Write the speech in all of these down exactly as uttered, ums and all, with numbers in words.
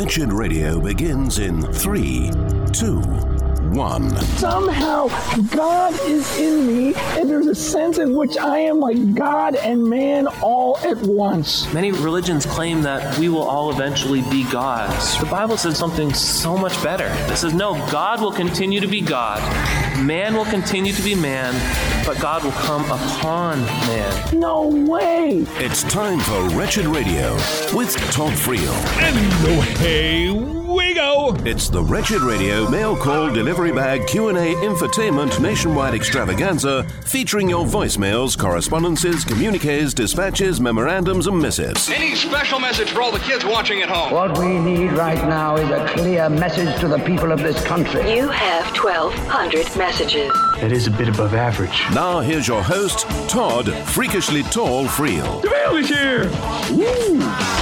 Wretched Radio begins in three, two, one. Somehow God is in me, and there's a sense in which I am like God and man all at once. Many religions claim that we will all eventually be gods. The Bible says something so much better. It says, no, God will continue to be God. Man will continue to be man, but God will come upon man. No way! It's time for Wretched Radio with Todd Friel. And away we go! It's the Wretched Radio Mail Call Delivery Bag Q and A Infotainment Nationwide Extravaganza, featuring your voicemails, correspondences, communiques, dispatches, memorandums, and missives. Any special message for all the kids watching at home? What we need right now is a clear message to the people of this country. You have twelve hundred messages. That is a bit above average. Now here's your host, Todd Freakishly Tall Friel. The mail is here! Woo!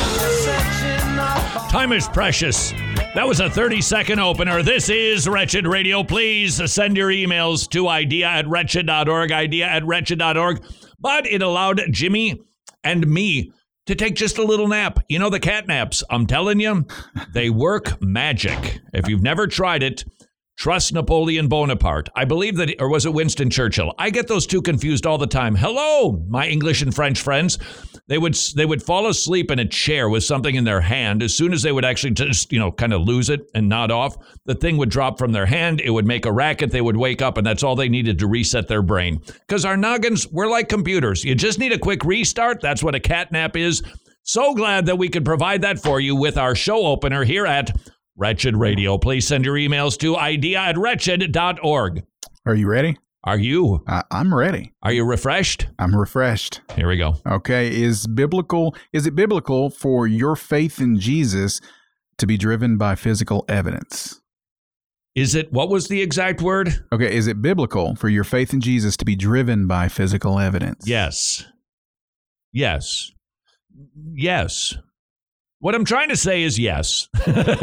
Time is precious. That was a thirty-second opener. This is Wretched Radio. Please send your emails to idea at wretched dot org, idea at wretched dot org. But it allowed Jimmy and me to take just a little nap. You know, the cat naps, I'm telling you, they work magic. If you've never tried it, trust Napoleon Bonaparte. I believe that, or was it Winston Churchill? I get those two confused all the time. Hello, my English and French friends. They would they would fall asleep in a chair with something in their hand. As soon as they would actually just, you know, kind of lose it and nod off, the thing would drop from their hand. It would make a racket. They would wake up, and that's all they needed to reset their brain. Because our noggins, we're like computers. You just need a quick restart. That's what a cat nap is. So glad that we could provide that for you with our show opener here at Wretched Radio. Please send your emails to idea at wretched dot org. Are you ready? Are you? Uh, I'm ready. Are you refreshed? I'm refreshed. Here we go. Okay. Is biblical? Is it biblical for your faith in Jesus to be driven by physical evidence? Is it? What was the exact word? Okay. Is it biblical for your faith in Jesus to be driven by physical evidence? Yes. Yes. Yes. What I'm trying to say is yes.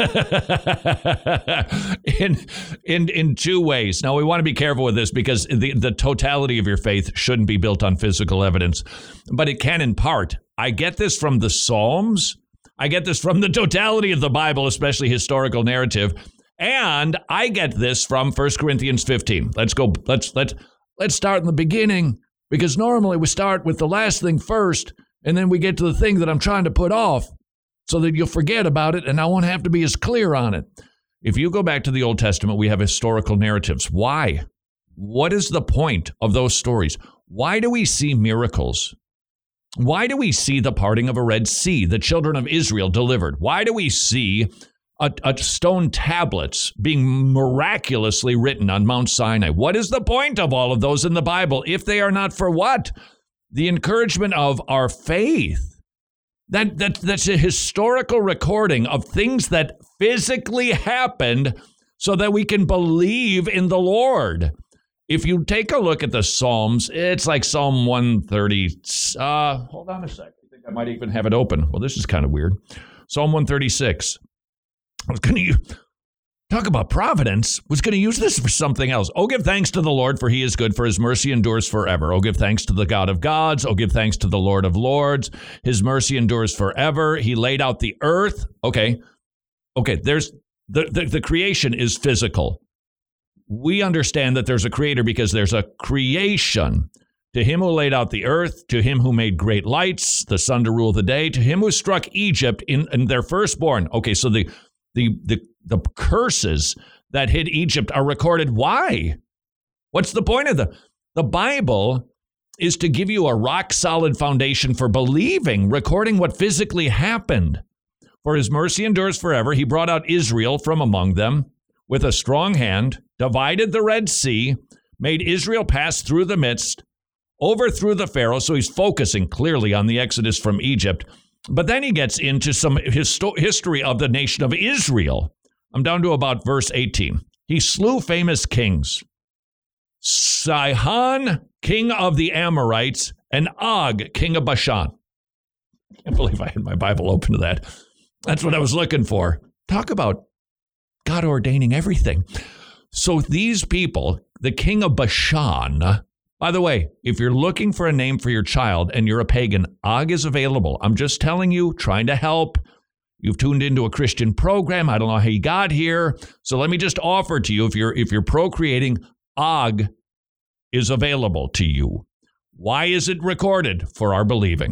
in in in two ways. Now, we want to be careful with this because the, the totality of your faith shouldn't be built on physical evidence, but it can in part. I get this from the Psalms. I get this from the totality of the Bible, especially historical narrative, and I get this from First Corinthians fifteen. Let's go. Let's let's let's start in the beginning, because normally we start with the last thing first, and then we get to the thing that I'm trying to put off, so that you'll forget about it, and I won't have to be as clear on it. If you go back to the Old Testament, we have historical narratives. Why? What is the point of those stories? Why do we see miracles? Why do we see the parting of a Red Sea, the children of Israel delivered? Why do we see a, a stone tablets being miraculously written on Mount Sinai? What is the point of all of those in the Bible if they are not for what? The encouragement of our faith. That, that that's a historical recording of things that physically happened so that we can believe in the Lord. If you take a look at the Psalms, it's like Psalm one thirty. Uh, hold on a sec. I think I might even have it open. Well, this is kind of weird. Psalm one thirty-six. I was going to talk about providence. Was going to use this for something else. Oh, give thanks to the Lord, for he is good, for his mercy endures forever. Oh, give thanks to the God of gods. Oh, give thanks to the Lord of lords. His mercy endures forever. He laid out the earth. Okay. Okay. There's the, the, the creation is physical. We understand that there's a creator because there's a creation. To him who laid out the earth, to him who made great lights, the sun to rule the day, to him who struck Egypt in, in their firstborn. Okay. So the, the, the, The curses that hit Egypt are recorded. Why? What's the point of the the Bible is to give you a rock solid foundation for believing, recording what physically happened. For his mercy endures forever. He brought out Israel from among them with a strong hand, divided the Red Sea, made Israel pass through the midst, overthrew the Pharaoh. So he's focusing clearly on the Exodus from Egypt. But then he gets into some histo- history of the nation of Israel. I'm down to about verse eighteen. He slew famous kings. Sihon, king of the Amorites, and Og, king of Bashan. I can't believe I had my Bible open to that. That's what I was looking for. Talk about God ordaining everything. So these people, the king of Bashan, by the way, if you're looking for a name for your child and you're a pagan, Og is available. I'm just telling you, trying to help. You've tuned into a Christian program. I don't know how you got here. So let me just offer to you, if you're if you're procreating, Og is available to you. Why is it recorded? For our believing.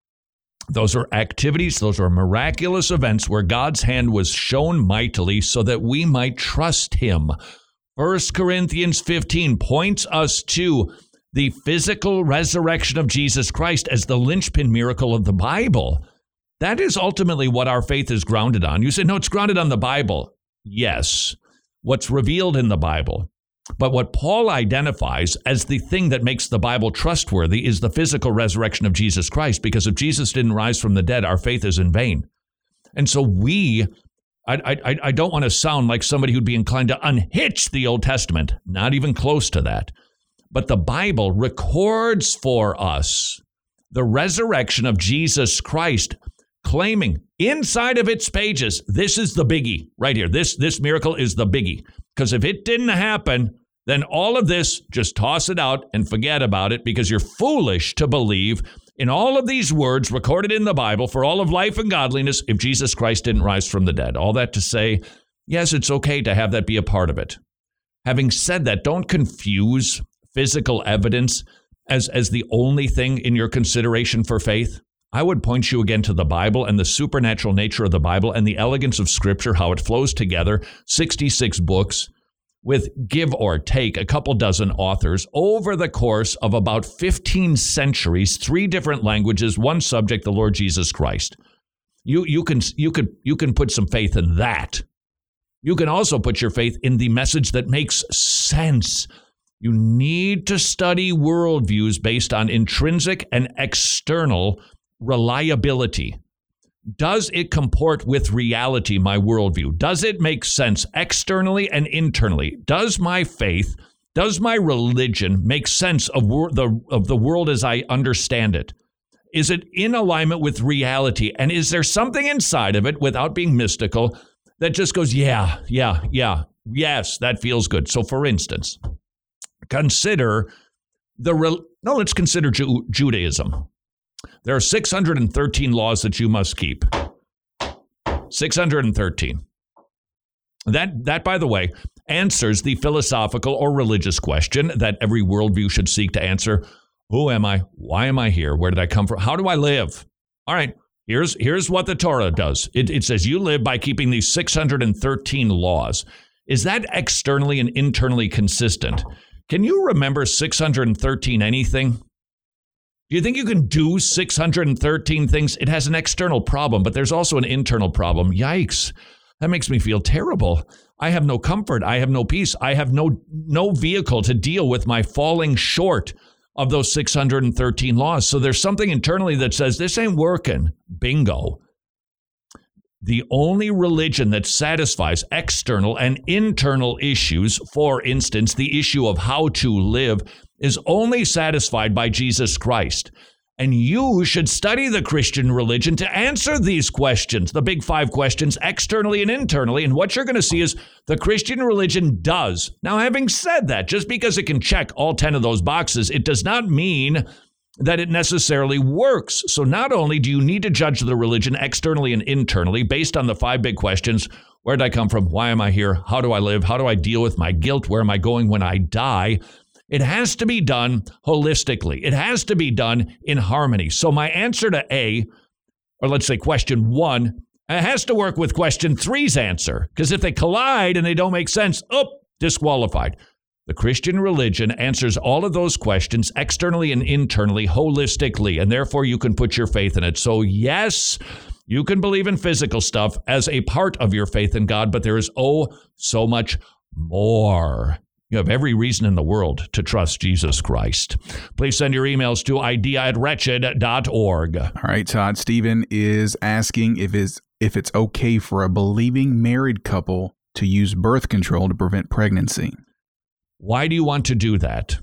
Those are activities, those are miraculous events where God's hand was shown mightily so that we might trust him. First Corinthians fifteen points us to the physical resurrection of Jesus Christ as the linchpin miracle of the Bible. That is ultimately what our faith is grounded on. You say, no, it's grounded on the Bible. Yes, what's revealed in the Bible. But what Paul identifies as the thing that makes the Bible trustworthy is the physical resurrection of Jesus Christ, because if Jesus didn't rise from the dead, our faith is in vain. And so we, I, I, I don't want to sound like somebody who'd be inclined to unhitch the Old Testament, not even close to that. But the Bible records for us the resurrection of Jesus Christ, claiming inside of its pages, this is the biggie right here. This, this miracle is the biggie. Because if it didn't happen, then all of this, just toss it out and forget about it, because you're foolish to believe in all of these words recorded in the Bible for all of life and godliness if Jesus Christ didn't rise from the dead. All that to say, yes, it's okay to have that be a part of it. Having said that, don't confuse physical evidence as, as the only thing in your consideration for faith. I would point you again to the Bible and the supernatural nature of the Bible and the elegance of Scripture, how it flows together, sixty-six books with, give or take, a couple dozen authors over the course of about fifteen centuries, three different languages, one subject, the Lord Jesus Christ. You, you can, you could, you can put some faith in that. You can also put your faith in the message that makes sense. You need to study worldviews based on intrinsic and external reliability. Does it comport with reality, my worldview? Does it make sense externally and internally? Does my faith, does my religion make sense of wor- the of the world as I understand it? Is it in alignment with reality? And is there something inside of it, without being mystical, that just goes, yeah, yeah, yeah, yes, that feels good. So for instance, consider the, re- no, let's consider Ju- Judaism. There are six hundred thirteen laws that you must keep. six hundred thirteen. That, that, by the way, answers the philosophical or religious question that every worldview should seek to answer. Who am I? Why am I here? Where did I come from? How do I live? All right, here's, here's what the Torah does. It, it says you live by keeping these six hundred thirteen laws. Is that externally and internally consistent? Can you remember six hundred thirteen anything? Do you think you can do six hundred thirteen things? It has an external problem, but there's also an internal problem. Yikes. That makes me feel terrible. I have no comfort. I have no peace. I have no, no vehicle to deal with my falling short of those six hundred thirteen laws. So there's something internally that says, this ain't working. Bingo. The only religion that satisfies external and internal issues, for instance, the issue of how to live, is only satisfied by Jesus Christ. And you should study the Christian religion to answer these questions, the big five questions, externally and internally. And what you're going to see is the Christian religion does. Now, having said that, just because it can check all ten of those boxes, it does not mean that it necessarily works. So not only do you need to judge the religion externally and internally based on the five big questions: where did I come from? Why am I here? How do I live? How do I deal with my guilt? Where am I going when I die? It has to be done holistically. It has to be done in harmony. So my answer to A, or let's say question one, it has to work with question three's answer. Because if they collide and they don't make sense, oh, disqualified. The Christian religion answers all of those questions externally and internally, holistically, and therefore you can put your faith in it. So yes, you can believe in physical stuff as a part of your faith in God, but there is oh so much more. You have every reason in the world to trust Jesus Christ. Please send your emails to idea at wretched dot org. All right, Todd. Stephen is asking if it's, if it's okay for a believing married couple to use birth control to prevent pregnancy. Why do you want to do that?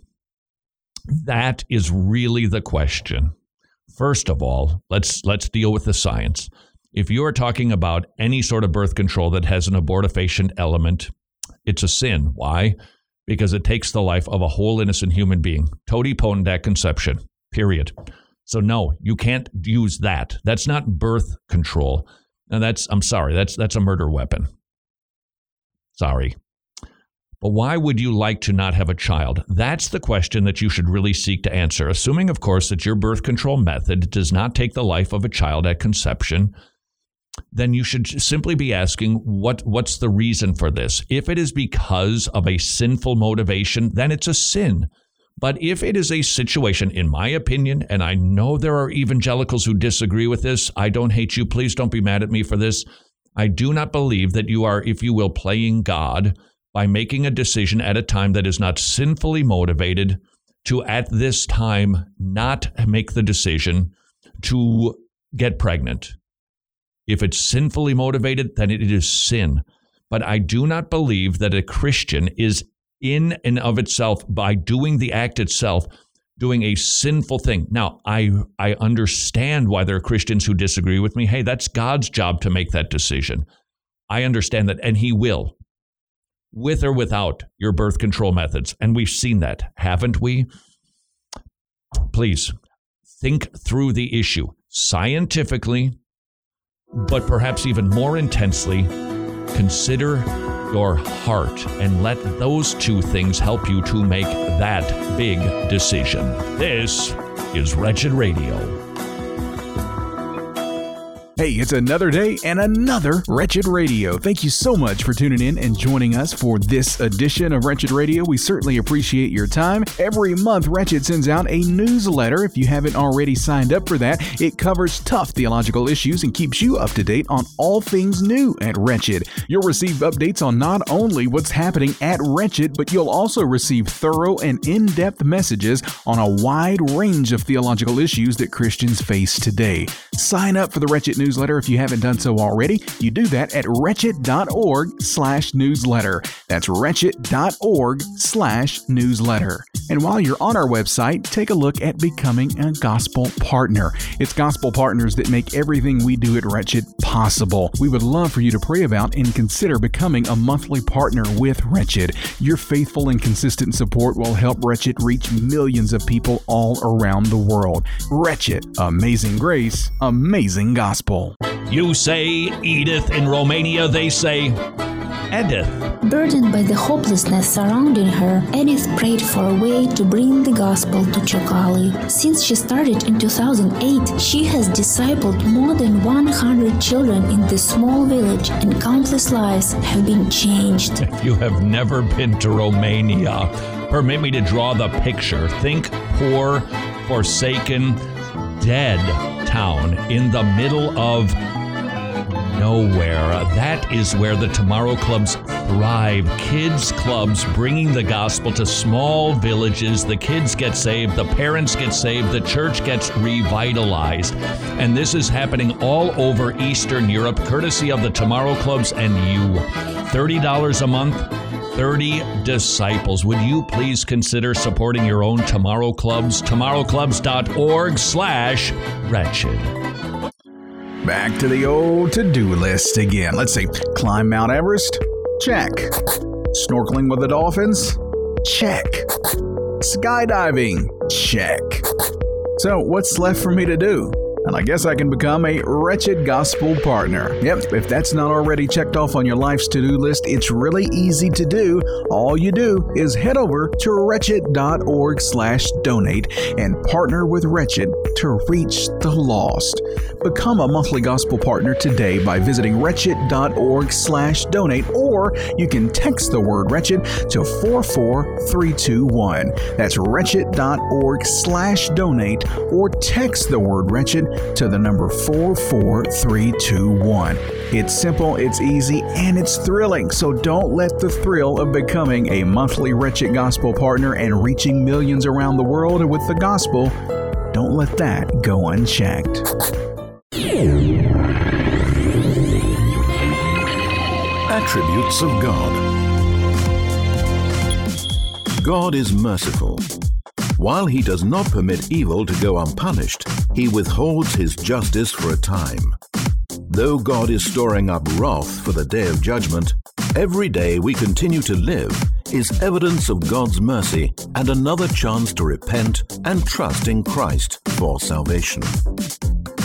That is really the question. First of all, let's let's deal with the science. If you are talking about any sort of birth control that has an abortifacient element, it's a sin. Why? Because it takes the life of a whole innocent human being. Totipotent at conception, period. So no, you can't use that. That's not birth control. Now that's, I'm sorry, that's that's a murder weapon. Sorry. But why would you like to not have a child? That's the question that you should really seek to answer, assuming, of course, that your birth control method does not take the life of a child at conception. Then you should simply be asking, what, what's the reason for this? If it is because of a sinful motivation, then it's a sin. But if it is a situation, in my opinion, and I know there are evangelicals who disagree with this, I don't hate you. Please don't be mad at me for this. I do not believe that you are, if you will, playing God by making a decision at a time that is not sinfully motivated to, at this time, not make the decision to get pregnant. If it's sinfully motivated, then it is sin. But I do not believe that a Christian is in and of itself, by doing the act itself, doing a sinful thing. Now, I I understand why there are Christians who disagree with me. Hey, that's God's job to make that decision. I understand that, and he will, with or without your birth control methods. And we've seen that, haven't we? Please, think through the issue scientifically, but perhaps even more intensely. Consider your heart and let those two things help you to make that big decision. This is Wretched Radio. Hey, it's another day and another Wretched Radio. Thank you so much for tuning in and joining us for this edition of Wretched Radio. We certainly appreciate your time. Every month, Wretched sends out a newsletter. If you haven't already signed up for that, it covers tough theological issues and keeps you up to date on all things new at Wretched. You'll receive updates on not only what's happening at Wretched, but you'll also receive thorough and in-depth messages on a wide range of theological issues that Christians face today. Sign up for the Wretched Newsletter newsletter if you haven't done so already. You do that at wretched.org slash newsletter. That's wretched.org slash newsletter. And while you're on our website, take a look at becoming a gospel partner. It's gospel partners that make everything we do at Wretched possible. We would love for you to pray about and consider becoming a monthly partner with Wretched. Your faithful and consistent support will help Wretched reach millions of people all around the world. Wretched, amazing grace, amazing gospel. You say Edith, in Romania they say Edith. Burdened by the hopelessness surrounding her, Edith prayed for a way to bring the gospel to Chocali. Since she started in two thousand eight, she has discipled more than one hundred children in this small village, and countless lives have been changed. If you have never been to Romania, permit me to draw the picture. Think poor, forsaken, dead town in the middle of nowhere. That is where the Tomorrow Clubs thrive. Kids clubs bringing the gospel to small villages. The kids get saved, the parents get saved, the church gets revitalized. And this is happening all over Eastern Europe, courtesy of the Tomorrow Clubs and you. thirty dollars a month, thirty disciples. Would you please consider supporting your own Tomorrow Clubs? tomorrowclubs.org slash wretched. Back to the old to-do list again. Let's see. Climb Mount Everest? Check. Snorkeling with the dolphins? Check. Skydiving? Check. So what's left for me to do? And I guess I can become a Wretched Gospel Partner. Yep, if that's not already checked off on your life's to-do list, it's really easy to do. All you do is head over to wretched.org slash donate and partner with Wretched to reach the lost. Become a monthly gospel partner today by visiting wretched.org slash donate, or you can text the word Wretched to four four three two one. That's wretched.org slash donate, or text the word Wretched to the number four four three two one. It's simple, it's easy, and it's thrilling. So don't let the thrill of becoming a monthly Wretched Gospel Partner and reaching millions around the world with the gospel, don't let that go unchecked. Attributes of God. God is merciful. While he does not permit evil to go unpunished, he withholds his justice for a time. Though God is storing up wrath for the day of judgment, every day we continue to live is evidence of God's mercy and another chance to repent and trust in Christ for salvation.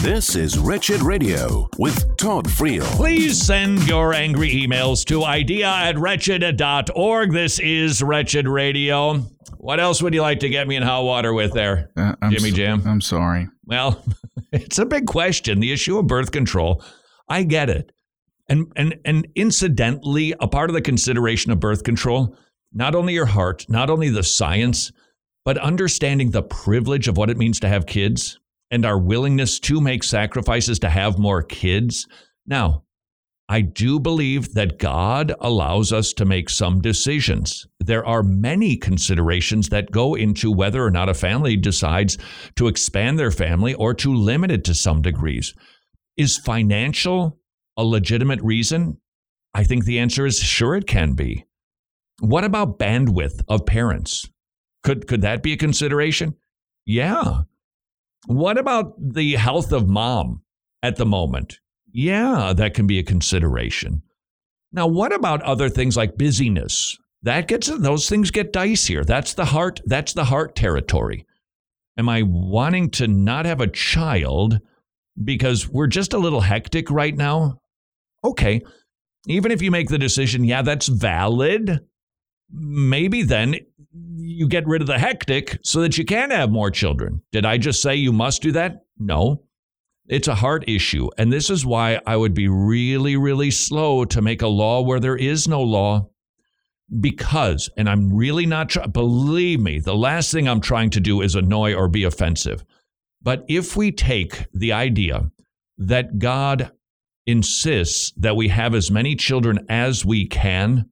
This is Wretched Radio with Todd Friel. Please send your angry emails to idea at wretched dot org. This is Wretched Radio. What else would you like to get me in hot water with there, uh, I'm Jimmy so, Jam? I'm sorry. Well, it's a big question. The issue of birth control. I get it. And, and, and incidentally, a part of the consideration of birth control, not only your heart, not only the science, but understanding the privilege of what it means to have kids and our willingness to make sacrifices to have more kids. Now, I do believe that God allows us to make some decisions. There are many considerations that go into whether or not a family decides to expand their family or to limit it to some degrees. Is financial a legitimate reason? I think the answer is sure it can be. What about bandwidth of parents? Could could that be a consideration? Yeah. What about the health of mom at the moment? Yeah, that can be a consideration. Now, what about other things like busyness? That gets, those things get dicier. That's the heart, that's the heart territory. Am I wanting to not have a child because we're just a little hectic right now? Okay. Even if you make the decision, yeah, that's valid. Maybe then you get rid of the hectic so that you can have more children. Did I just say you must do that? No. It's a heart issue. And this is why I would be really, really slow to make a law where there is no law. Because, and I'm really not, try- believe me, the last thing I'm trying to do is annoy or be offensive. But if we take the idea that God insists that we have as many children as we can,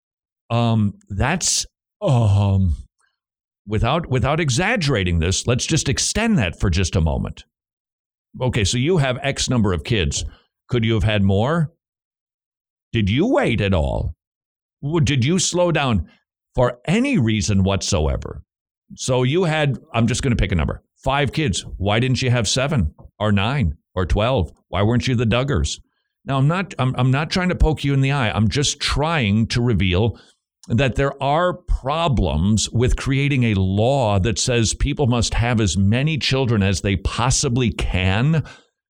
um, that's, um, without without exaggerating this, let's just extend that for just a moment. Okay, so you have X number of kids. Could you have had more? Did you wait at all? Did you slow down for any reason whatsoever? So you had, I'm just going to pick a number, five kids. Why didn't you have seven or nine or twelve? Why weren't you the Duggars? Now, I'm not, I'm, I'm not trying to poke you in the eye. I'm just trying to reveal that there are problems with creating a law that says people must have as many children as they possibly can.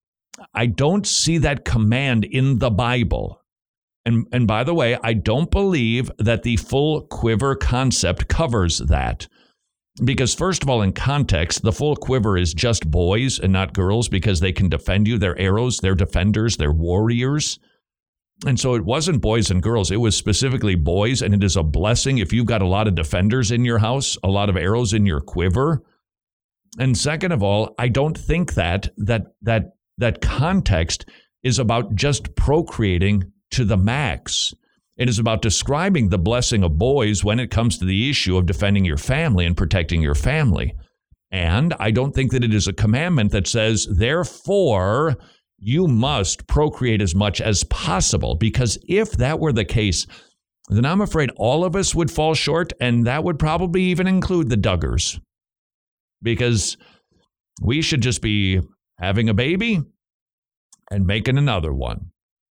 I don't see that command in the Bible. And, and by the way, I don't believe that the full quiver concept covers that. Because first of all, in context, the full quiver is just boys and not girls because they can defend you. They're arrows, they're defenders, they're warriors. And so it wasn't boys and girls. It was specifically boys, and it is a blessing if you've got a lot of defenders in your house, a lot of arrows in your quiver. And second of all, I don't think that that that that context is about just procreating to the max. It is about describing the blessing of boys when it comes to the issue of defending your family and protecting your family. And I don't think that it is a commandment that says, therefore, you must procreate as much as possible, because if that were the case, then I'm afraid all of us would fall short, and that would probably even include the Duggars, because we should just be having a baby and making another one.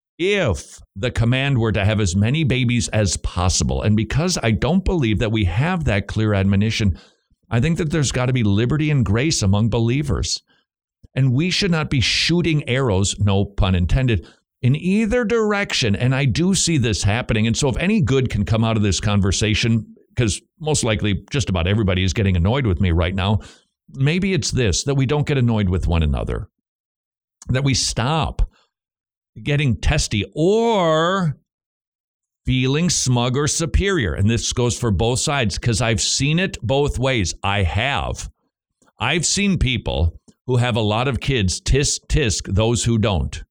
If the command were to have as many babies as possible, and because I don't believe that we have that clear admonition, I think that there's got to be liberty and grace among believers. And we should not be shooting arrows, no pun intended, in either direction. And I do see this happening. And so if any good can come out of this conversation, because most likely just about everybody is getting annoyed with me right now, maybe it's this, that we don't get annoyed with one another, that we stop getting testy or feeling smug or superior. And this goes for both sides, because I've seen it both ways. I have. I've seen people who have a lot of kids tisk tisk those who don't.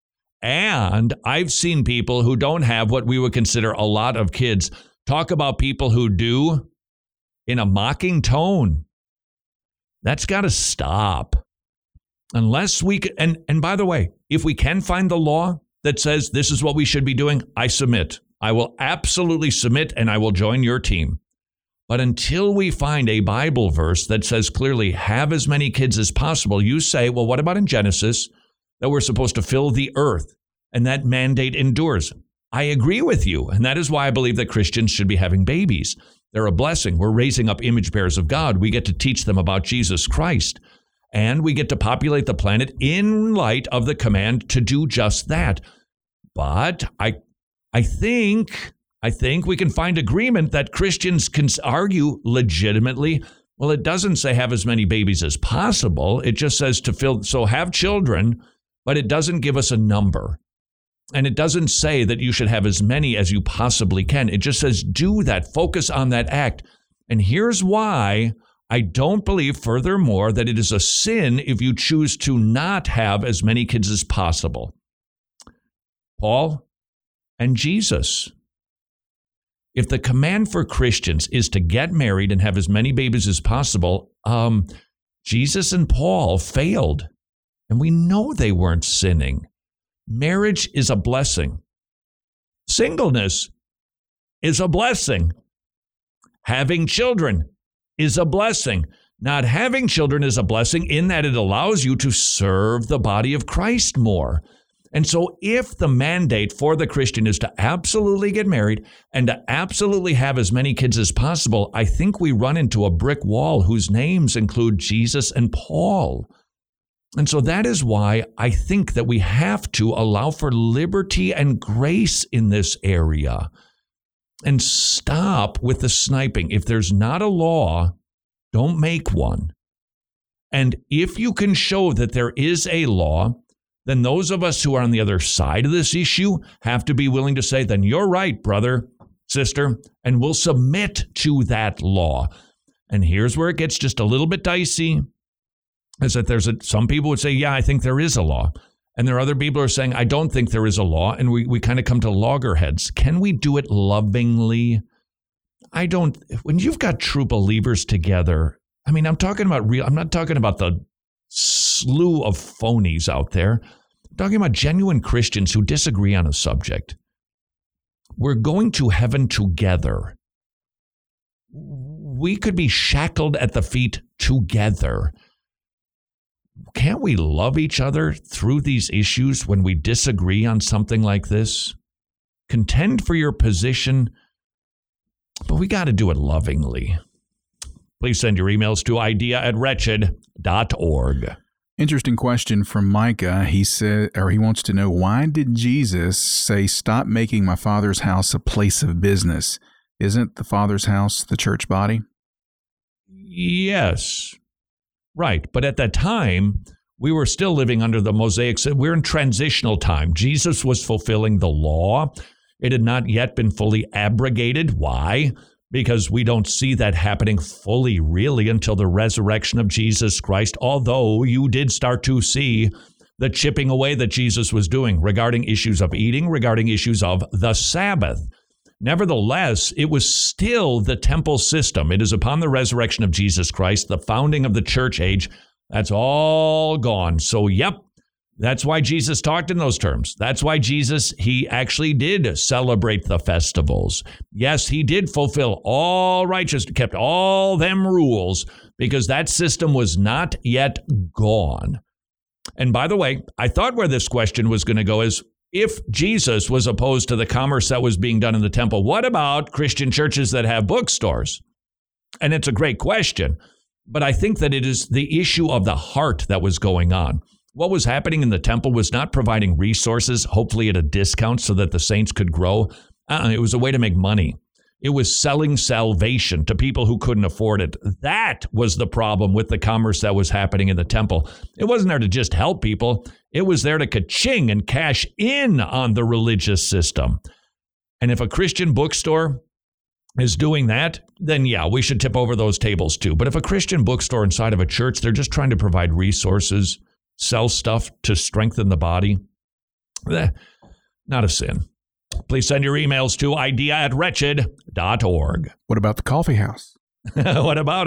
And I've seen people who don't have what we would consider a lot of kids talk about people who do in a mocking tone. That's got to stop. Unless we can, and, and by the way, if we can find the law that says this is what we should be doing, I submit. I will absolutely submit, and I will join your team. But until we find a Bible verse that says clearly, have as many kids as possible, you say, well, what about in Genesis that we're supposed to fill the earth and that mandate endures? I agree with you. And that is why I believe that Christians should be having babies. They're a blessing. We're raising up image bearers of God. We get to teach them about Jesus Christ. and we get to populate the planet in light of the command to do just that. But I I think I think we can find agreement that Christians can argue legitimately. Well, it doesn't say have as many babies as possible. It just says to fill, so have children, but it doesn't give us a number. And it doesn't say that you should have as many as you possibly can. It just says do that, focus on that act. And here's why I don't believe, furthermore, that it is a sin if you choose to not have as many kids as possible. Paul and Jesus. If the command for Christians is to get married and have as many babies as possible, um, Jesus and Paul failed. And we know they weren't sinning. Marriage is a blessing. Singleness is a blessing. Having children is a blessing. Not having children is a blessing in that it allows you to serve the body of Christ more. And so if the mandate for the Christian is to absolutely get married and to absolutely have as many kids as possible, I think we run into a brick wall whose names include Jesus and Paul. And so that is why I think that we have to allow for liberty and grace in this area and stop with the sniping. If there's not a law, don't make one. And if you can show that there is a law, then those of us who are on the other side of this issue have to be willing to say, then you're right, brother, sister, and we'll submit to that law. And here's where it gets just a little bit dicey, is that there's a, some people would say, yeah, I think there is a law. And there are other people who are saying, I don't think there is a law. And we, we kind of come to loggerheads. Can we do it lovingly? I don't, when you've got true believers together, I mean, I'm talking about real, I'm not talking about the slew of phonies out there. I'm talking about genuine Christians who disagree on a subject. We're going to heaven together. We could be shackled at the feet together. Can't we love each other through these issues when we disagree on something like this? Contend for your position, but we got to do it lovingly. Please send your emails to idea at wretched dot org. Interesting question from Micah. He said, or he wants to know, why did Jesus say, stop making my Father's house a place of business? Isn't the Father's house the church body? Yes. Right. But at that time, we were still living under the Mosaic. We're in transitional time. Jesus was fulfilling the law. It had not yet been fully abrogated. Why? Because we don't see that happening fully, really, until the resurrection of Jesus Christ, although you did start to see the chipping away that Jesus was doing regarding issues of eating, regarding issues of the Sabbath. Nevertheless, it was still the temple system. It is upon the resurrection of Jesus Christ, the founding of the church age, that's all gone. So, yep, that's why Jesus talked in those terms. That's why Jesus, he actually did celebrate the festivals. Yes, he did fulfill all righteousness, kept all them rules, because that system was not yet gone. And by the way, I thought where this question was going to go is, if Jesus was opposed to the commerce that was being done in the temple, what about Christian churches that have bookstores? And it's a great question, but I think that it is the issue of the heart that was going on. What was happening in the temple was not providing resources, hopefully at a discount so that the saints could grow. Uh-uh, it was a way to make money. It was selling salvation to people who couldn't afford it. That was the problem with the commerce that was happening in the temple. It wasn't there to just help people. It was there to ka-ching and cash in on the religious system. And if a Christian bookstore is doing that, then yeah, we should tip over those tables too. But if a Christian bookstore inside of a church, they're just trying to provide resources, sell stuff to strengthen the body, eh, not a sin. Please send your emails to idea at wretched dot org. What about the coffee house? What about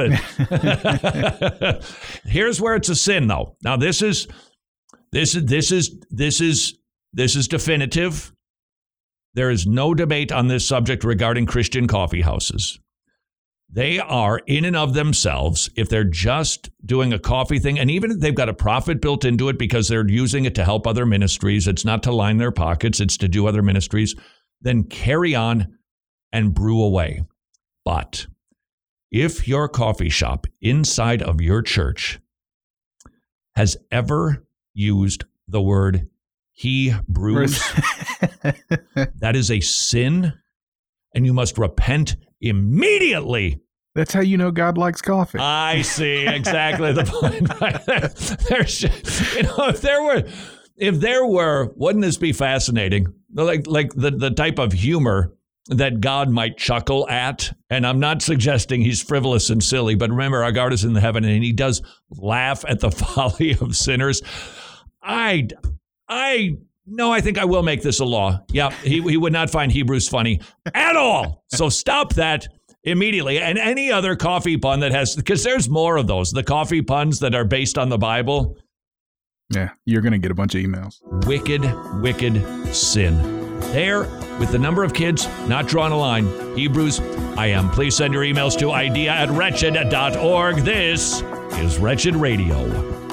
it? Here's where it's a sin, though. Now, this is this is this is this is this is definitive. There is no debate on this subject regarding Christian coffee houses. They are in and of themselves, if they're just doing a coffee thing, and even if they've got a profit built into it because they're using it to help other ministries, it's not to line their pockets, it's to do other ministries, then carry on and brew away. But if your coffee shop inside of your church has ever used the word Hebrews. That is a sin, and you must repent immediately. That's how you know God likes coffee. I see exactly the point. There's, you know, if there were, if there were, wouldn't this be fascinating? Like, like the, the type of humor that God might chuckle at. And I'm not suggesting he's frivolous and silly, but remember, our God is in the heaven, and he does laugh at the folly of sinners. I, I, no, I think I will make this a law. Yeah, he, he would not find Hebrews funny at all. So stop that immediately. And any other coffee pun that has, because there's more of those, the coffee puns that are based on the Bible. Yeah, you're going to get a bunch of emails. Wicked, wicked sin. There, with the number of kids, not drawing a line. Hebrews, I am. Please send your emails to idea at wretched dot org. This is Wretched Radio.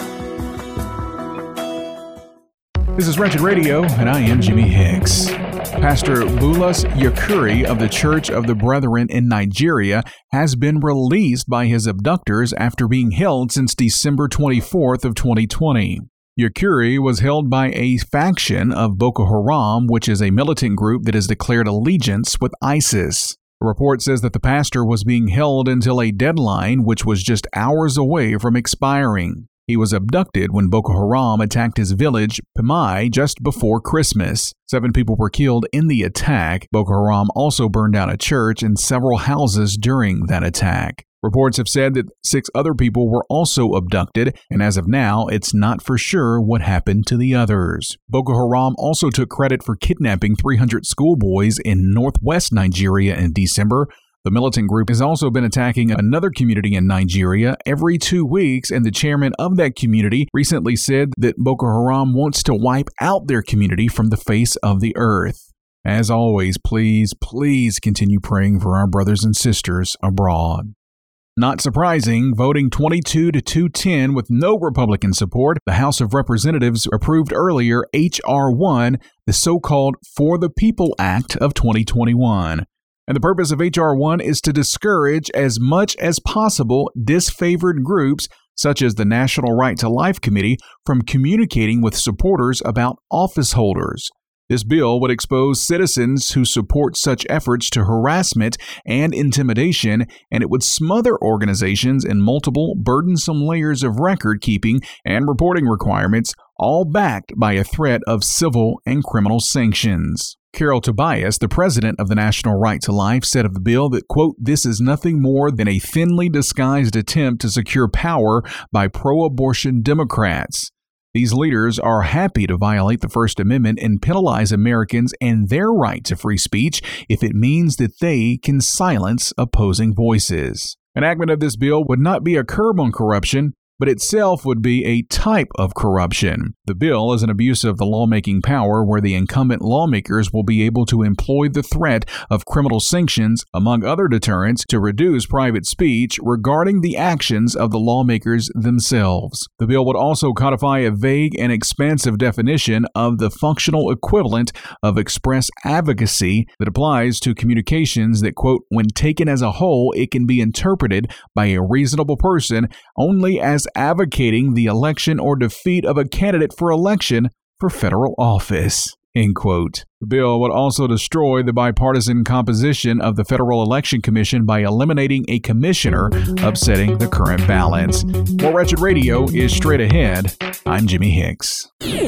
This is Wretched Radio, and I am Jimmy Hicks. Pastor Bulus Yakuri of the Church of the Brethren in Nigeria has been released by his abductors after being held since December twenty-fourth of twenty twenty. Yakuri was held by a faction of Boko Haram, which is a militant group that has declared allegiance with ISIS. A report says that the pastor was being held until a deadline which was just hours away from expiring. He was abducted when Boko Haram attacked his village, Pimai, just before Christmas. Seven people were killed in the attack. Boko Haram also burned down a church and several houses during that attack. Reports have said that six other people were also abducted, and as of now, it's not for sure what happened to the others. Boko Haram also took credit for kidnapping three hundred schoolboys in northwest Nigeria in December. The militant group has also been attacking another community in Nigeria every two weeks, and the chairman of that community recently said that Boko Haram wants to wipe out their community from the face of the earth. As always, please, please continue praying for our brothers and sisters abroad. Not surprising, voting twenty-two to two ten with no Republican support, the House of Representatives approved earlier H R one, the so-called For the People Act of twenty twenty-one. And the purpose of H R one is to discourage as much as possible disfavored groups, such as the National Right to Life Committee, from communicating with supporters about office holders. This bill would expose citizens who support such efforts to harassment and intimidation, and it would smother organizations in multiple burdensome layers of record keeping and reporting requirements, all backed by a threat of civil and criminal sanctions. Carol Tobias, the president of the National Right to Life, said of the bill that, quote, this is nothing more than a thinly disguised attempt to secure power by pro-abortion Democrats. These leaders are happy to violate the First Amendment and penalize Americans and their right to free speech if it means that they can silence opposing voices. Enactment of this bill would not be a curb on corruption, but itself would be a type of corruption. The bill is an abuse of the lawmaking power where the incumbent lawmakers will be able to employ the threat of criminal sanctions, among other deterrents, to reduce private speech regarding the actions of the lawmakers themselves. The bill would also codify a vague and expansive definition of the functional equivalent of express advocacy that applies to communications that, quote, when taken as a whole, it can be interpreted by a reasonable person only as advocating the election or defeat of a candidate for election for federal office, end quote. The bill would also destroy the bipartisan composition of the Federal Election Commission by eliminating a commissioner, upsetting the current balance. More Wretched Radio is straight ahead. I'm Jimmy Hicks.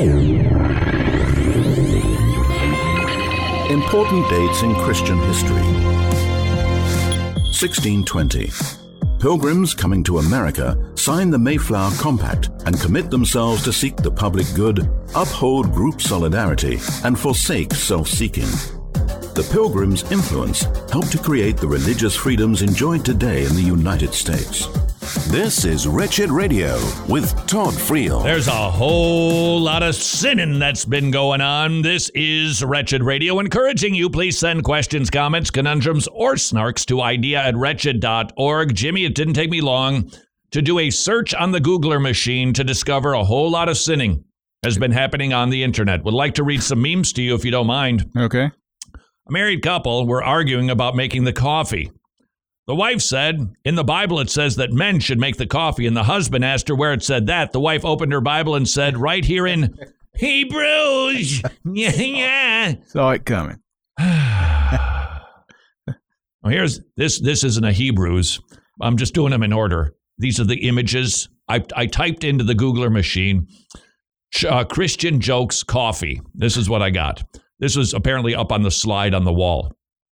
Important dates in Christian history. sixteen twenty. Pilgrims coming to America sign the Mayflower Compact and commit themselves to seek the public good, uphold group solidarity, and forsake self-seeking. The Pilgrims' influence helped to create the religious freedoms enjoyed today in the United States. This is Wretched Radio with Todd Friel. There's a whole lot of sinning that's been going on. This is Wretched Radio, encouraging you, please send questions, comments, conundrums, or snarks to idea at wretched dot org. Jimmy, it didn't take me long to do a search on the Googler machine to discover a whole lot of sinning has been happening on the internet. Would like to read some memes to you if you don't mind. Okay. A married couple were arguing about making the coffee. The wife said, in the Bible it says that men should make the coffee, and the husband asked her where it said that. The wife opened her Bible and said, right here in Hebrews. Yeah, yeah. Saw it coming. Well, here's this. This isn't a Hebrews. I'm just doing them in order. These are the images. I, I typed into the Googler machine, uh, Christian jokes coffee. This is what I got. This was apparently up on the slide on the wall.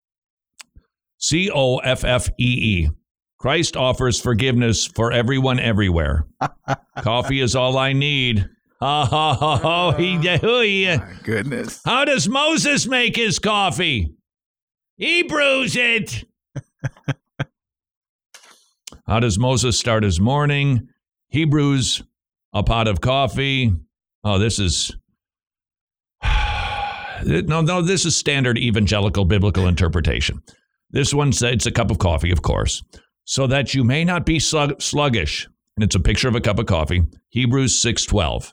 C O F F E E. Christ offers forgiveness for everyone everywhere. Coffee is all I need. Ha ha ha ha. My goodness. How does Moses make his coffee? He brews it. How does Moses start his morning? He brews a pot of coffee. Oh, this is... No, no, this is standard evangelical biblical interpretation. This one says it's a cup of coffee, of course, so that you may not be slug- sluggish. And it's a picture of a cup of coffee. Hebrews six twelve.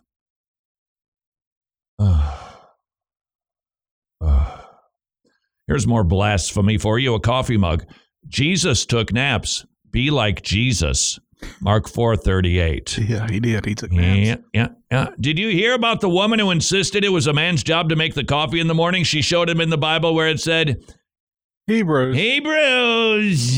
Oh. Oh. Here's more blasphemy for you, a coffee mug. Jesus took naps. Be like Jesus. Mark four thirty-eight. Yeah, he did. He took naps. Yeah, yeah, yeah. Did you hear about the woman who insisted it was a man's job to make the coffee in the morning? She showed him in the Bible where it said, Hebrews. Hebrews.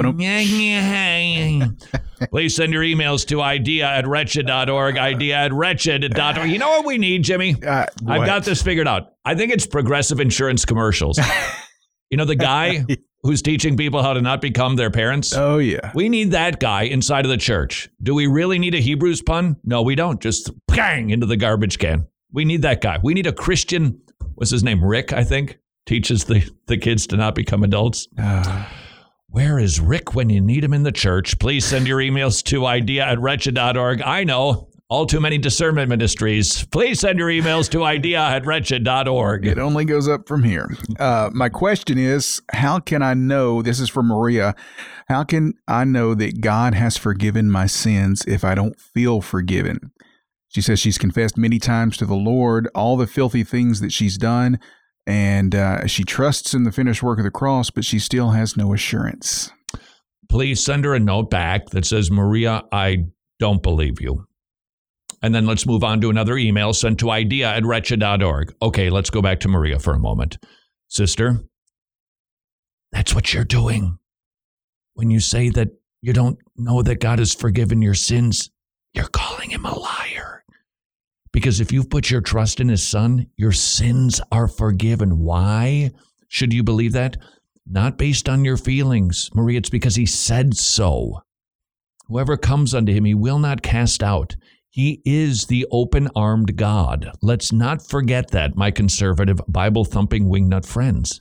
Please send your emails to idea at wretched dot org, idea at wretched dot org. You know what we need, Jimmy? Uh, I've got this figured out. I think it's Progressive Insurance commercials. You know, the guy who's teaching people how to not become their parents? Oh, yeah. We need that guy inside of the church. Do we really need a Hebrews pun? No, we don't. Just bang into the garbage can. We need that guy. We need a Christian, what's his name, Rick, I think, teaches the, the kids to not become adults. Uh. Where is Rick when you need him in the church? Please send your emails to idea at wretched dot org. I know, all too many discernment ministries. Please send your emails to idea at wretched dot org. It only goes up from here. Uh, my question is, how can I know, this is from Maria, how can I know that God has forgiven my sins if I don't feel forgiven? She says she's confessed many times to the Lord all the filthy things that she's done, and uh, she trusts in the finished work of the cross, but she still has no assurance. Please send her a note back that says, Maria, I don't believe you. And then let's move on to another email sent to idea at wretched dot org. Okay, let's go back to Maria for a moment. Sister, that's what you're doing. When you say that you don't know that God has forgiven your sins, you're calling him a liar. Because if you've put your trust in his son, your sins are forgiven. Why should you believe that? Not based on your feelings, Maria. It's because he said so. Whoever comes unto him, he will not cast out. He is the open-armed God. Let's not forget that, my conservative, Bible-thumping wingnut friends.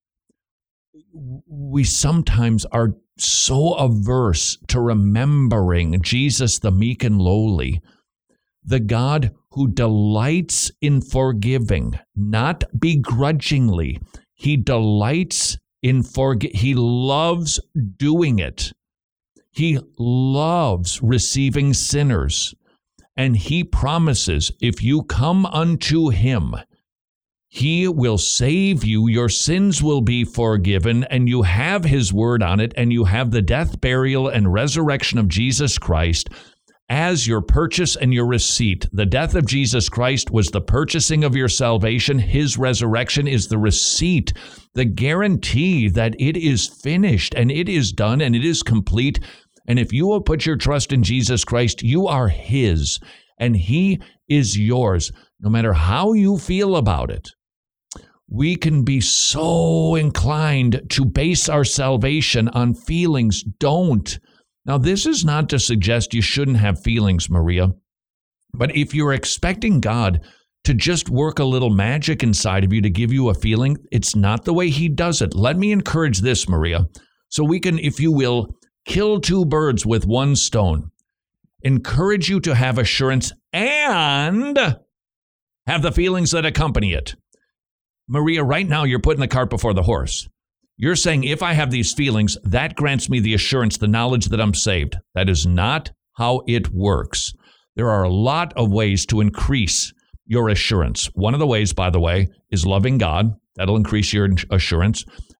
We sometimes are so averse to remembering Jesus, the meek and lowly, the God who delights in forgiving, not begrudgingly. He delights in forg. He loves doing it. He loves receiving sinners. And he promises, if you come unto him, he will save you. Your sins will be forgiven, and you have his word on it, and you have the death, burial, and resurrection of Jesus Christ as your purchase and your receipt. The death of Jesus Christ was the purchasing of your salvation. His resurrection is the receipt, the guarantee that it is finished and it is done and it is complete. And if you will put your trust in Jesus Christ, you are his and he is yours, no matter how you feel about it. We can be so inclined to base our salvation on feelings. Don't. Now, this is not to suggest you shouldn't have feelings, Maria, but if you're expecting God to just work a little magic inside of you to give you a feeling, it's not the way he does it. Let me encourage this, Maria, so we can, if you will, kill two birds with one stone. Encourage you to have assurance and have the feelings that accompany it. Maria, right now you're putting the cart before the horse. You're saying, if I have these feelings, that grants me the assurance, the knowledge that I'm saved. That is not how it works. There are a lot of ways to increase your assurance. One of the ways, by the way, is loving God. That'll increase your assurance.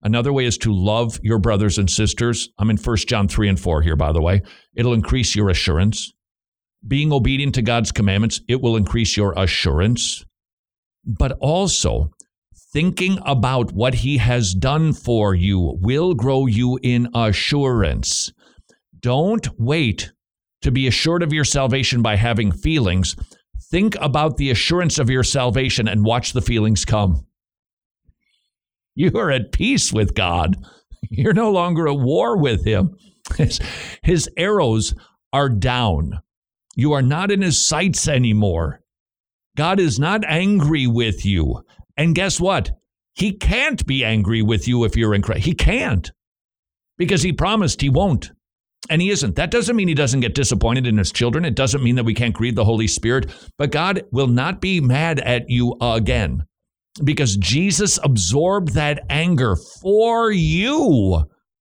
Another way is to love your brothers and sisters. I'm in First John three and four here, by the way. It'll increase your assurance. Being obedient to God's commandments, it will increase your assurance. But also, thinking about what he has done for you will grow you in assurance. Don't wait to be assured of your salvation by having feelings. Think about the assurance of your salvation and watch the feelings come. You are at peace with God. You're no longer at war with him. His, his arrows are down. You are not in his sights anymore. God is not angry with you. And guess what? He can't be angry with you if you're in Christ. He can't, because he promised he won't. And he isn't. That doesn't mean he doesn't get disappointed in his children. It doesn't mean that we can't grieve the Holy Spirit. But God will not be mad at you again, because Jesus absorbed that anger for you.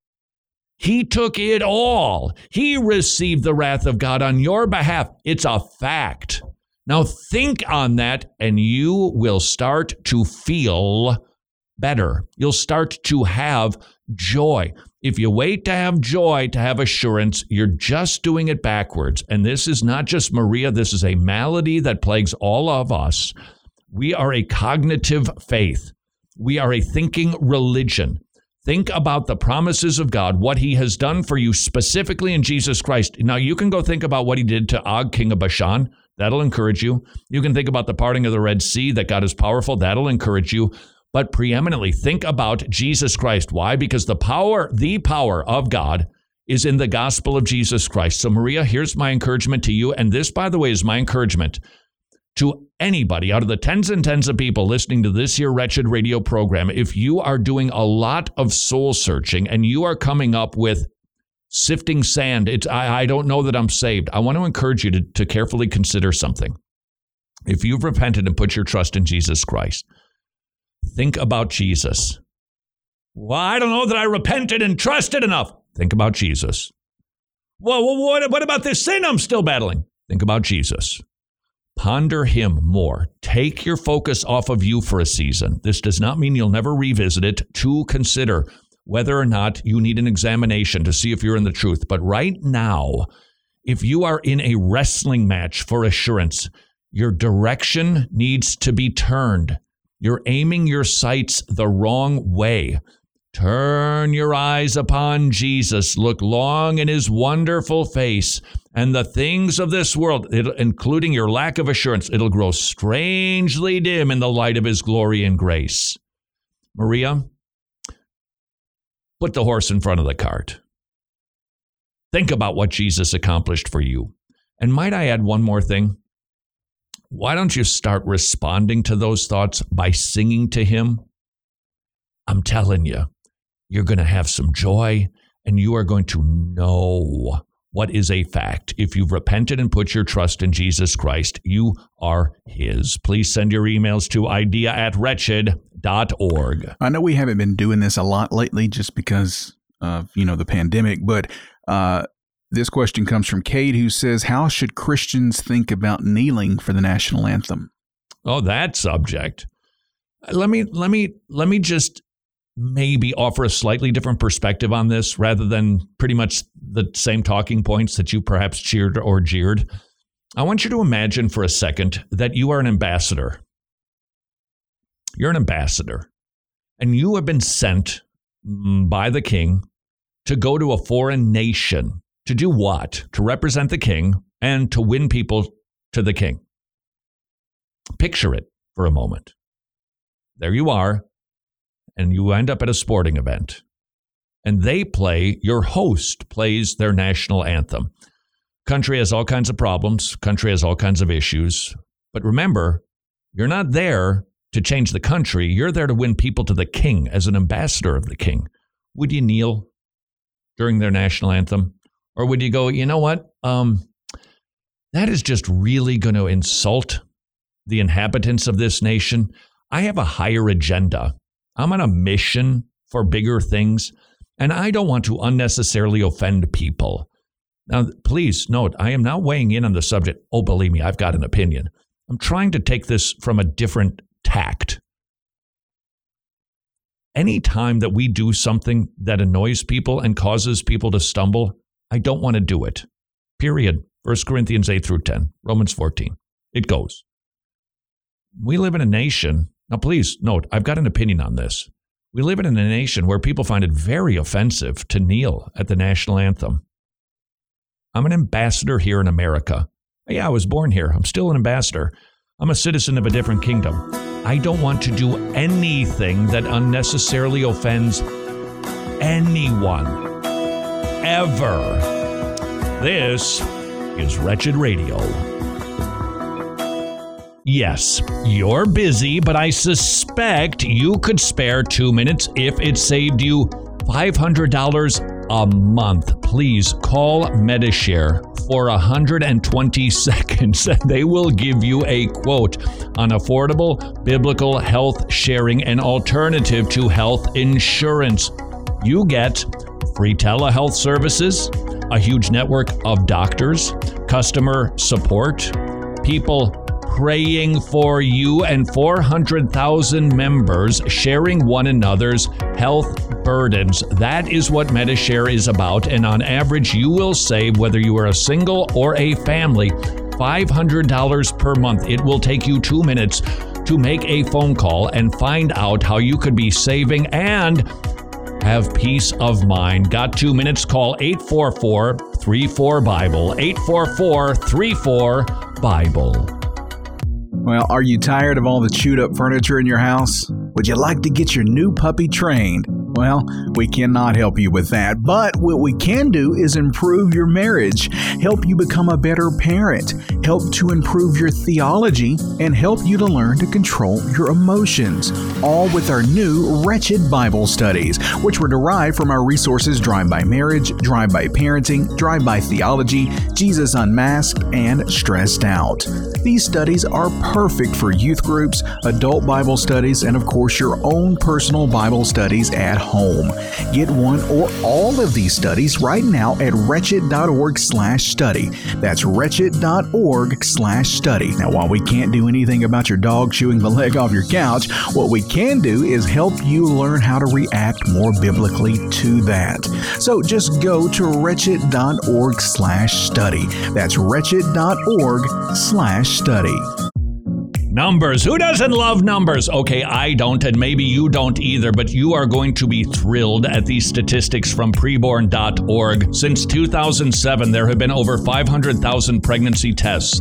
He took it all. He received the wrath of God on your behalf. It's a fact. Now think on that, and you will start to feel better. You'll start to have joy. If you wait to have joy, to have assurance, you're just doing it backwards. And this is not just Maria. This is a malady that plagues all of us. We are a cognitive faith. We are a thinking religion. Think about the promises of God, what he has done for you specifically in Jesus Christ. Now, you can go think about what he did to Og, king of Bashan. That'll encourage you. You can think about the parting of the Red Sea, that God is powerful. That'll encourage you. But preeminently, think about Jesus Christ. Why? Because the power, the power of God is in the gospel of Jesus Christ. So, Maria, here's my encouragement to you. And this, by the way, is my encouragement to anybody out of the tens and tens of people listening to this here Wretched Radio program. If you are doing a lot of soul searching and you are coming up with sifting sand, it's, I, I don't know that I'm saved. I want to encourage you to, to carefully consider something. If you've repented and put your trust in Jesus Christ, think about Jesus. Well, I don't know that I repented and trusted enough. Think about Jesus. Well, what, what about this sin I'm still battling? Think about Jesus. Ponder him more. Take your focus off of you for a season. This does not mean you'll never revisit it, to consider whether or not you need an examination to see if you're in the truth. But right now, if you are in a wrestling match for assurance, your direction needs to be turned. You're aiming your sights the wrong way. Turn your eyes upon Jesus. Look long in his wonderful face, and the things of this world, including your lack of assurance, it'll grow strangely dim in the light of his glory and grace. Maria, put the horse in front of the cart. Think about what Jesus accomplished for you. And might I add one more thing? Why don't you start responding to those thoughts by singing to him? I'm telling you, you're going to have some joy, and you are going to know what is a fact. If you've repented and put your trust in Jesus Christ, you are his. Please send your emails to idea at wretched dot org. I know we haven't been doing this a lot lately just because of, you know, the pandemic, but uh, this question comes from Kate, who says, how should Christians think about kneeling for the national anthem? Oh, that subject. Let me, let me, let me just maybe offer a slightly different perspective on this rather than pretty much the same talking points that you perhaps cheered or jeered. I want you to imagine for a second that you are an ambassador. You're an ambassador, and you have been sent by the king to go to a foreign nation. To do what? To represent the king and to win people to the king. Picture it for a moment. There you are, and you end up at a sporting event, and they play, your host plays their national anthem. Country has all kinds of problems. Country has all kinds of issues. But remember, you're not there to change the country. You're there to win people to the king as an ambassador of the king. Would you kneel during their national anthem? Or would you go, you know what? Um, that is just really going to insult the inhabitants of this nation. I have a higher agenda. I'm on a mission for bigger things, and I don't want to unnecessarily offend people. Now, please note, I am not weighing in on the subject. Oh, believe me, I've got an opinion. I'm trying to take this from a different tact. any time that we do something that annoys people and causes people to stumble, I don't want to do it. Period. First Corinthians eight through ten, Romans fourteen. It goes. We live in a nation. Now, please note, I've got an opinion on this. We live in a nation where people find it very offensive to kneel at the national anthem. I'm an ambassador here in America. Yeah, I was born here. I'm still an ambassador. I'm a citizen of a different kingdom. I don't want to do anything that unnecessarily offends anyone. Ever. This is Wretched Radio. Yes, you're busy, but I suspect you could spare two minutes if it saved you five hundred dollars a month. Please call Medishare for one hundred twenty seconds. They will give you a quote on affordable biblical health sharing, an alternative to health insurance. You get free telehealth services, a huge network of doctors, customer support, people praying for you, and four hundred thousand members sharing one another's health burdens. That is what Medishare is about, and on average, you will save, whether you are a single or a family, five hundred dollars per month. It will take you two minutes to make a phone call and find out how you could be saving and have peace of mind. Got two minutes? Call eight four four, three four, Bible. eight four four, three four, Bible. Well, are you tired of all the chewed up furniture in your house? Would you like to get your new puppy trained? Well, we cannot help you with that, but what we can do is improve your marriage, help you become a better parent, help to improve your theology, and help you to learn to control your emotions, all with our new Wretched Bible Studies, which were derived from our resources Drive-By Marriage, Drive-By Parenting, Drive-By Theology, Jesus Unmasked, and Stressed Out. These studies are perfect for youth groups, adult Bible studies, and of course your own personal Bible studies at home. Get one or all of these studies right now at wretched.org slash study. That's wretched.org slash study. Now, while we can't do anything about your dog chewing the leg off your couch, what we can do is help you learn how to react more biblically to that. So just go to wretched.org slash study. That's wretched.org slash study. Numbers. Who doesn't love numbers? Okay, I don't, and maybe you don't either, but you are going to be thrilled at these statistics from preborn dot org. Since two thousand seven, there have been over five hundred thousand pregnancy tests.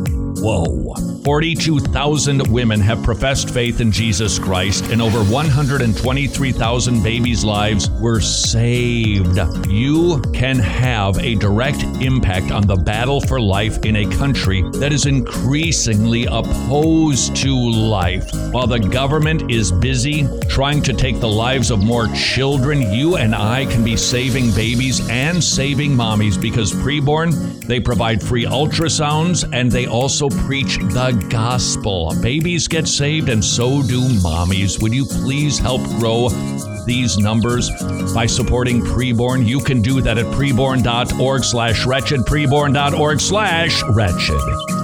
Whoa. forty-two thousand women have professed faith in Jesus Christ, and over one hundred twenty-three thousand babies' lives were saved. You can have a direct impact on the battle for life in a country that is increasingly opposed to life. While the government is busy trying to take the lives of more children, you and I can be saving babies and saving mommies, because Preborn, they provide free ultrasounds, and they also preach the gospel. Babies get saved, and so do mommies. Would you please help grow these numbers by supporting Preborn? You can do that at preborn.org slash wretched, preborn.org slash wretched.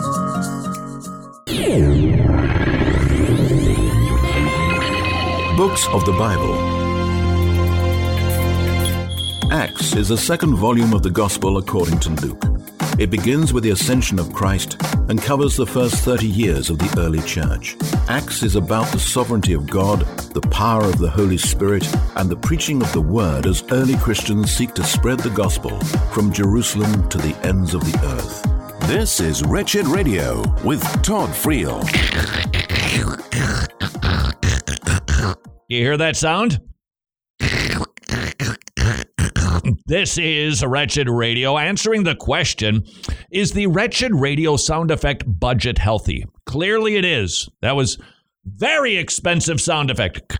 Books of the Bible. Acts is the second volume of the Gospel according to Luke. It begins with the ascension of Christ and covers the first thirty years of the early church. Acts is about the sovereignty of God, the power of the Holy Spirit, and the preaching of the Word as early Christians seek to spread the gospel from Jerusalem to the ends of the earth. This is Wretched Radio with Todd Friel. You hear that sound? This is Wretched Radio, answering the question, is the Wretched Radio sound effect budget healthy? Clearly it is. That was very expensive sound effect.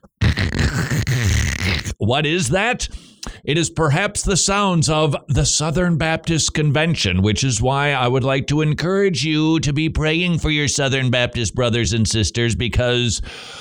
What is that? It is perhaps the sounds of the Southern Baptist Convention, which is why I would like to encourage you to be praying for your Southern Baptist brothers and sisters, because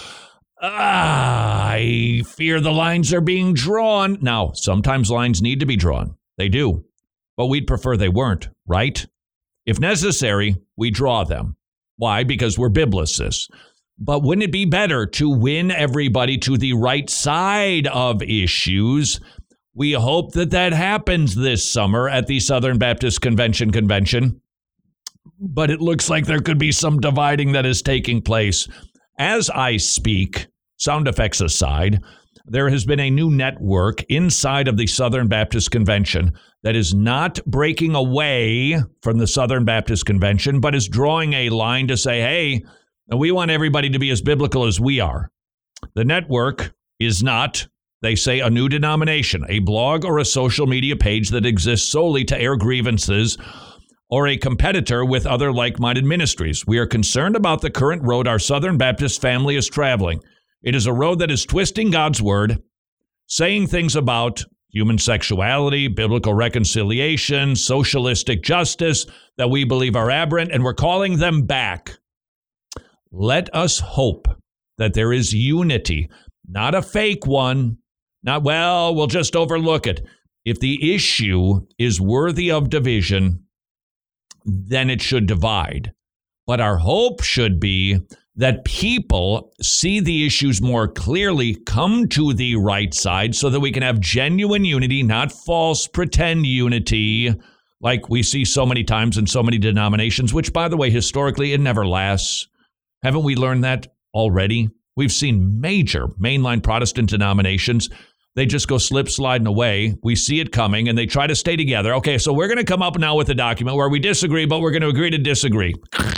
Ah, I fear the lines are being drawn. Now, sometimes lines need to be drawn. They do. But we'd prefer they weren't, right? If necessary, we draw them. Why? Because we're biblicists. But wouldn't it be better to win everybody to the right side of issues? We hope that that happens this summer at the Southern Baptist Convention convention. But it looks like there could be some dividing that is taking place. As I speak, sound effects aside, there has been a new network inside of the Southern Baptist Convention that is not breaking away from the Southern Baptist Convention, but is drawing a line to say, hey, we want everybody to be as biblical as we are. The network is not, they say, a new denomination, a blog or a social media page that exists solely to air grievances, or a competitor with other like-minded ministries. We are concerned about the current road our Southern Baptist family is traveling. It is a road that is twisting God's word, saying things about human sexuality, biblical reconciliation, socialistic justice that we believe are aberrant, and we're calling them back. Let us hope that there is unity, not a fake one, not, well, we'll just overlook it. If the issue is worthy of division, then it should divide. But our hope should be that people see the issues more clearly, come to the right side so that we can have genuine unity, not false pretend unity, like we see so many times in so many denominations, which, by the way, historically, it never lasts. Haven't we learned that already? We've seen major mainline Protestant denominations. They just go slip sliding away. We see it coming and they try to stay together. Okay, so we're going to come up now with a document where we disagree, but we're going to agree to disagree.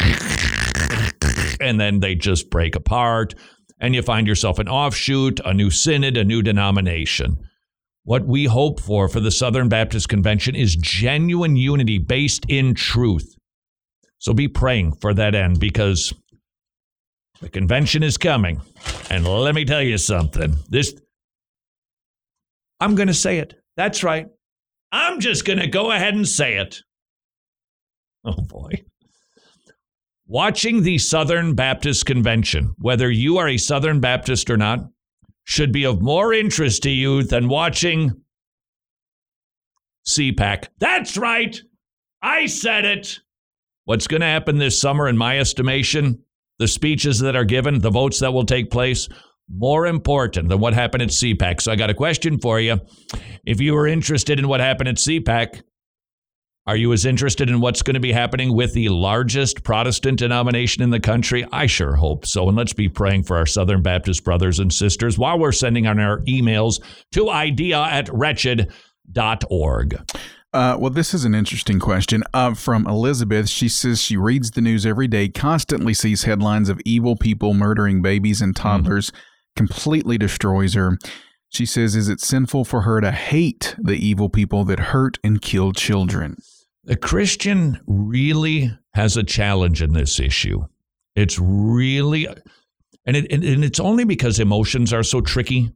And then they just break apart and you find yourself an offshoot, a new synod, a new denomination. What we hope for for the Southern Baptist Convention is genuine unity based in truth. So be praying for that end, because the convention is coming. And let me tell you something. This, I'm going to say it. That's right. I'm just going to go ahead and say it. Oh, boy. Watching the Southern Baptist Convention, whether you are a Southern Baptist or not, should be of more interest to you than watching C PAC. That's right. I said it. What's going to happen this summer, in my estimation, the speeches that are given, the votes that will take place, more important than what happened at C PAC. So I got a question for you. If you were interested in what happened at C PAC, are you as interested in what's going to be happening with the largest Protestant denomination in the country? I sure hope so. And let's be praying for our Southern Baptist brothers and sisters while we're sending on our emails to idea at wretched dot org. Uh, well, this is an interesting question uh, from Elizabeth. She says she reads the news every day, constantly sees headlines of evil people murdering babies and toddlers, mm-hmm. completely destroys her. She says, is it sinful for her to hate the evil people that hurt and kill children? The Christian really has a challenge in this issue. It's really, and, it, and it's only because emotions are so tricky.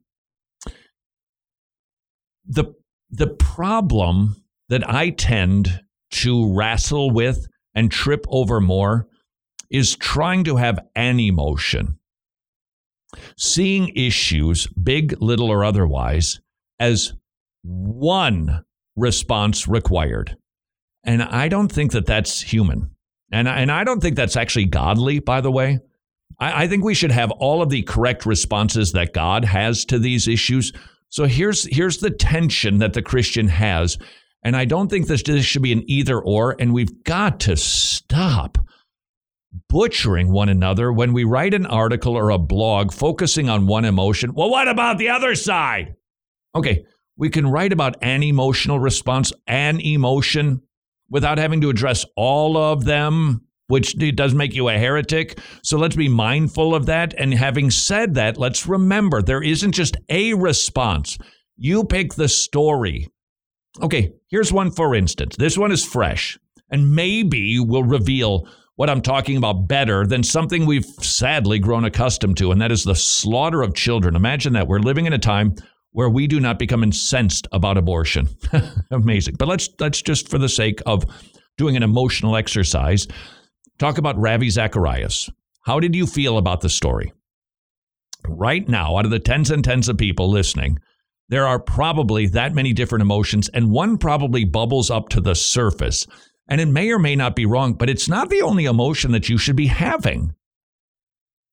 The, the problem that I tend to wrestle with and trip over more is trying to have an emotion. Seeing issues, big, little, or otherwise, as one response required. And I don't think that that's human. And, and I don't think that's actually godly, by the way. I, I think we should have all of the correct responses that God has to these issues. So here's, here's the tension that the Christian has. And I don't think this, this should be an either or. And we've got to stop butchering one another when we write an article or a blog focusing on one emotion. Well, what about the other side? Okay, we can write about an emotional response, an emotion, without having to address all of them, which does make you a heretic. So let's be mindful of that. And having said that, let's remember there isn't just a response. You pick the story. Okay, here's one, for instance. This one is fresh and maybe will reveal what I'm talking about better than something we've sadly grown accustomed to, and that is the slaughter of children. Imagine that. We're living in a time where we do not become incensed about abortion. Amazing. But let's let's just, for the sake of doing an emotional exercise, talk about Ravi Zacharias. How did you feel about the story? Right now, out of the tens and tens of people listening, there are probably that many different emotions, and one probably bubbles up to the surface. And it may or may not be wrong, but it's not the only emotion that you should be having.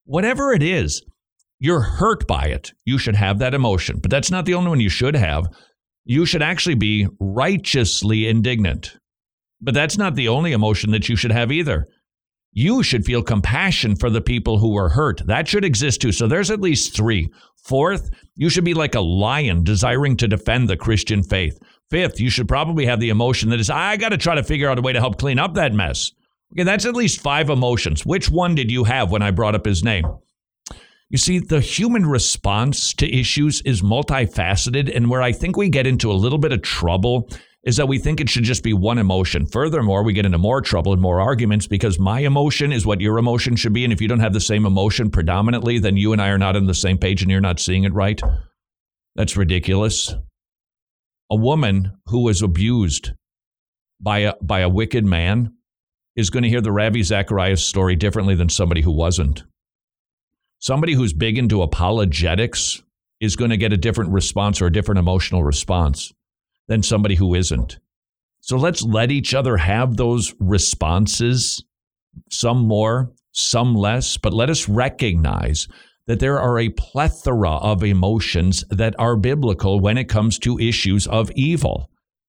Whatever it is, you're hurt by it. You should have that emotion, but that's not the only one you should have. You should actually be righteously indignant, but that's not the only emotion that you should have either. You should feel compassion for the people who were hurt. That should exist too. So there's at least three. Fourth, you should be like a lion desiring to defend the Christian faith. Fifth, you should probably have the emotion that is, I got to try to figure out a way to help clean up that mess. Okay, that's at least five emotions. Which one did you have when I brought up his name? You see, the human response to issues is multifaceted, and where I think we get into a little bit of trouble is that we think it should just be one emotion. Furthermore, we get into more trouble and more arguments because my emotion is what your emotion should be, and if you don't have the same emotion predominantly, then you and I are not on the same page and you're not seeing it right. That's ridiculous. A woman who was abused by a, by a wicked man is going to hear the Ravi Zacharias story differently than somebody who wasn't. Somebody who's big into apologetics is going to get a different response or a different emotional response than somebody who isn't. So let's let each other have those responses, some more, some less, but let us recognize that there are a plethora of emotions that are biblical when it comes to issues of evil.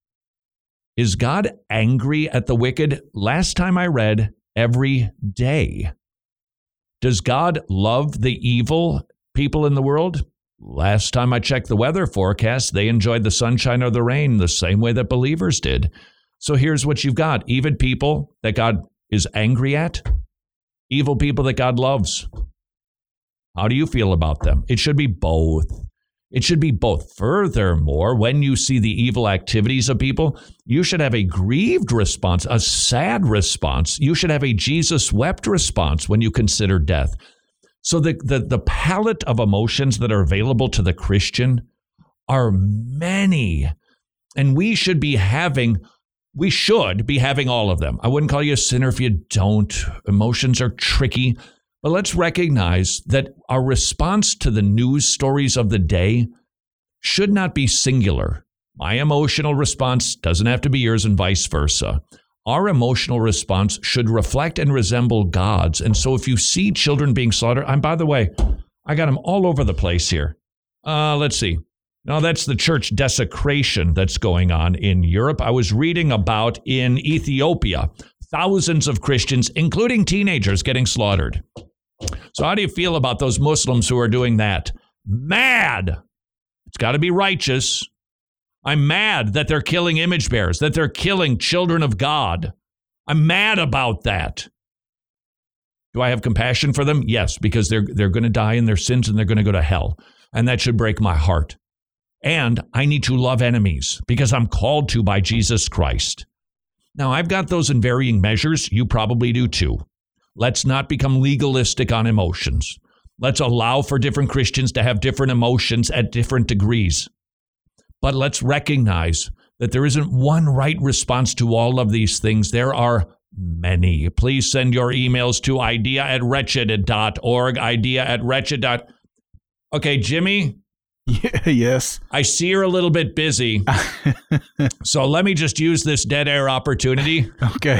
Is God angry at the wicked? Last time I read, every day. Does God love the evil people in the world? Last time I checked the weather forecast, they enjoyed the sunshine or the rain the same way that believers did. So here's what you've got. Even people that God is angry at, evil people that God loves. How do you feel about them? It should be both. It should be both. Furthermore, when you see the evil activities of people, you should have a grieved response, a sad response. You should have a Jesus wept response when you consider death. So the, the, the palette of emotions that are available to the Christian are many. And we should be having, we should be having all of them. I wouldn't call you a sinner if you don't. Emotions are tricky. But let's recognize that our response to the news stories of the day should not be singular. My emotional response doesn't have to be yours and vice versa. Our emotional response should reflect and resemble God's. And so if you see children being slaughtered, and by the way, I got them all over the place here. Uh, let's see. No, that's the church desecration that's going on in Europe. I was reading about in Ethiopia, thousands of Christians, including teenagers, getting slaughtered. So how do you feel about those Muslims who are doing that? Mad. It's got to be righteous. I'm mad that they're killing image bearers, that they're killing children of God. I'm mad about that. Do I have compassion for them? Yes, because they're they're going to die in their sins and they're going to go to hell. And that should break my heart. And I need to love enemies because I'm called to by Jesus Christ. Now, I've got those in varying measures. You probably do too. Let's not become legalistic on emotions. Let's allow for different Christians to have different emotions at different degrees. But let's recognize that there isn't one right response to all of these things. There are many. Please send your emails to idea at wretched dot org, idea at wretched. Okay, Jimmy? Yeah, yes. I see you're a little bit busy. So let me just use this dead air opportunity. Okay.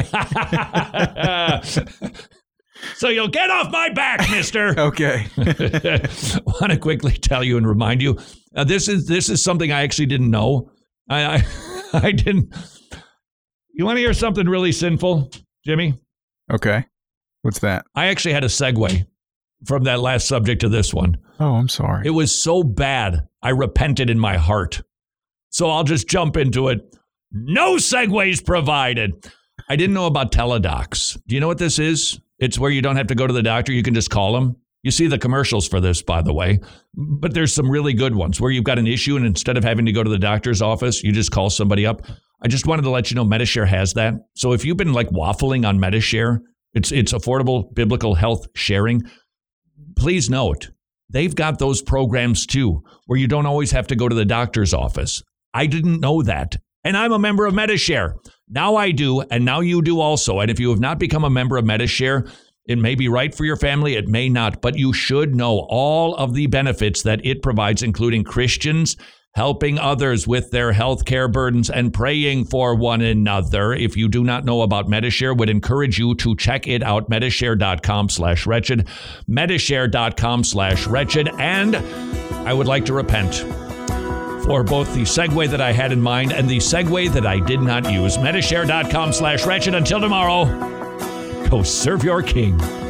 So you'll get off my back, mister. Okay. I want to quickly tell you and remind you, uh, this is this is something I actually didn't know. I, I I didn't. You want to hear something really sinful, Jimmy? Okay. What's that? I actually had a segue from that last subject to this one. Oh, I'm sorry. It was so bad, I repented in my heart. So I'll just jump into it. No segues provided. I didn't know about Teledocs. Do you know what this is? It's where you don't have to go to the doctor. You can just call them. You see the commercials for this, by the way. But there's some really good ones where you've got an issue and instead of having to go to the doctor's office, you just call somebody up. I just wanted to let you know Medishare has that. So if you've been like waffling on Medishare, it's it's affordable biblical health sharing. Please note, they've got those programs too, where you don't always have to go to the doctor's office. I didn't know that. And I'm a member of Medishare. Now I do, and now you do also. And if you have not become a member of Medishare, it may be right for your family, it may not, but you should know all of the benefits that it provides, including Christians helping others with their health care burdens, and praying for one another. If you do not know about Medi-Share, would encourage you to check it out, Medishare.com slash wretched, Medishare.com slash wretched. And I would like to repent for both the segue that I had in mind and the segue that I did not use. Medishare.com slash wretched. Until tomorrow, go serve your king.